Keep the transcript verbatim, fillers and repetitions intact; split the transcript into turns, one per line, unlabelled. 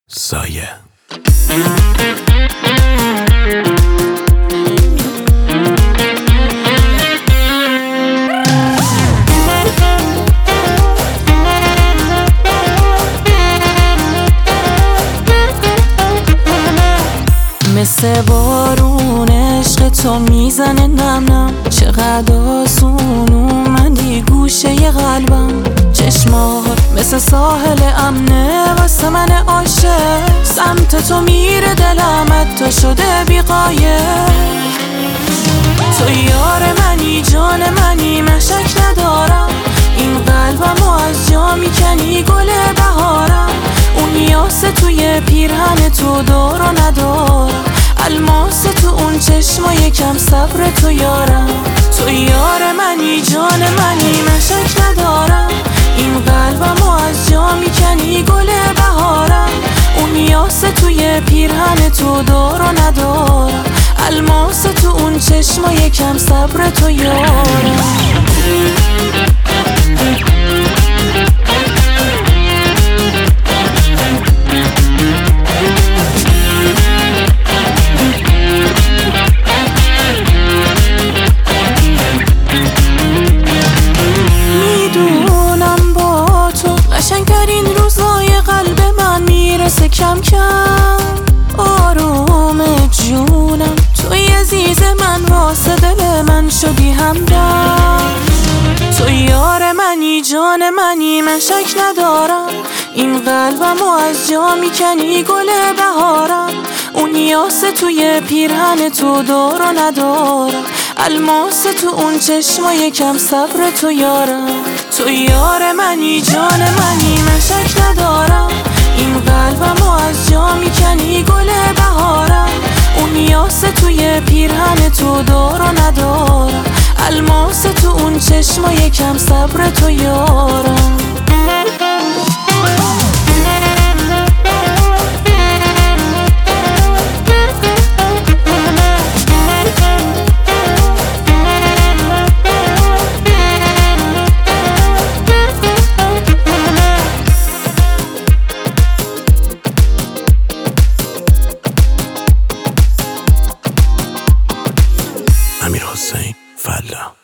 سایه.
مثل بارون عشق تو میزنه نم نم، چقدر آسون اومدی گوشه ی قلبم. چشمات مثل ساحل امنه واسه من عاشق، سمت تو میره دلم حتی شده بی‌قایق. تو یار منی جان منی من شک ندارم، این قلبمو از جا میکنی گل بهارم. اون یاس توی پیرهن تو دار و ندارم، الماس تو اون چشما یکم صبر تو یارم. تو یار منی جان منی من شک ندارم، این قلبمو از جا میکنی گل بهارم. اون یاس توی پیرهن تو دار و ندارم، الماس تو اون چشما یکم صبر تو یارم. کم کم آروم جونم، توی عزیز من واسه دل من شدی همدم. تو یار منی جان منی من شک ندارم، این قلبمو از جا میکنی گل بهارم. اون یاس توی پیرهن تو دار و ندارم، الماس تو اون چشما یکم صبر تو یارم. تو یار منی جان منی من شک ندارم، این قلبمو از جا میکنی گل بهارم. اون یاس توی پیرهن تو دار و ندارم، الماس تو اون چشما یکم صبر تو یارم.
امیر حسین فلا.